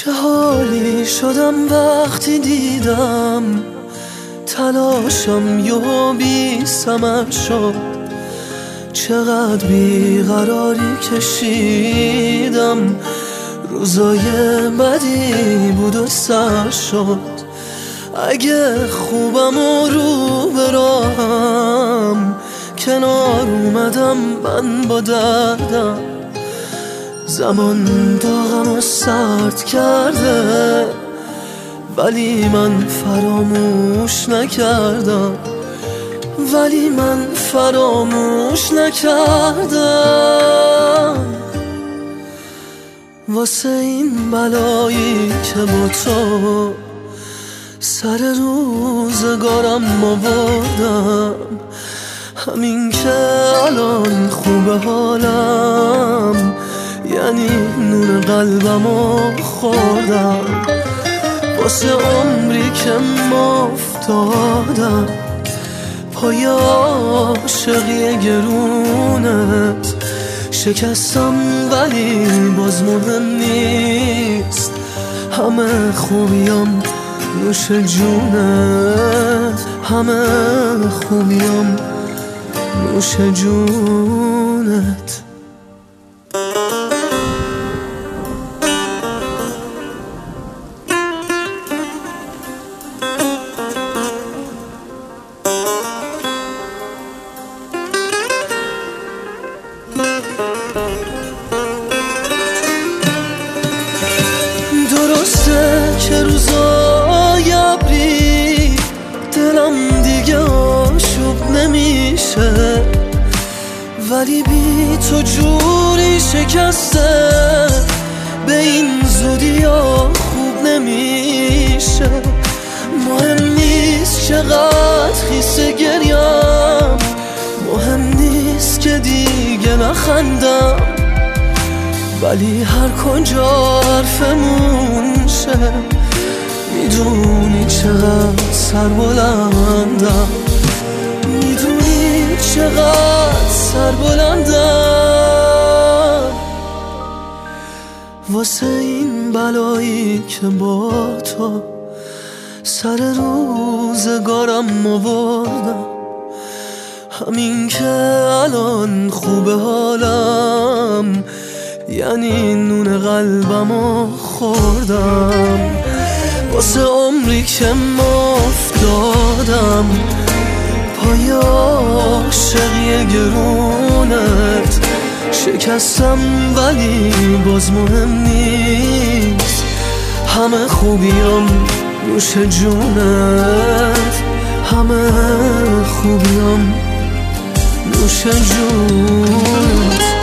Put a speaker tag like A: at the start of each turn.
A: چه حالی شدم وقتی دیدم تلاشم یهو بی ثمر شد. چقدر بیقراری کشیدم، روزای بدی بود و سر شد. اگه خوبم و رو به راهم، کنار اومدم من با دردم. زمان داغم و سرد کرده، ولی من فراموش نکردم. واسه این بلایی که با تو سر روزگارم آوردم، همین که الان خوبه حالم، یعنی نون قلبمو خوردم. واسه عمری که افتادم پای عاشقی گرونت، شکستم ولی باز مهم نیست. همه خوبیام نوش جونت، همه خوبیام نوش جونت. درسته که روزای ابری دلم دیگه آشوب نمیشه، ولی بی تو جوری شکسته به این زودی ها خوب نمیشه. مهم نیست چقدر خیسه گریم، مهم نیست که دیگه نخندم، ولی هر کجا حرفمون شه میدونی چقدر سربلندم، میدونی چقدر سربلندم. واسه این بلایی که با تو سر روزگارم آوردم، همین که الان خوبه حالم، یعنی نون قلبمو خوردم. واسه عمری که افتادم پای عاشقی گرونت، شکستم ولی باز مهم نیست. همه خوبیام نوش جونت، همه خوبیام نوش جونت.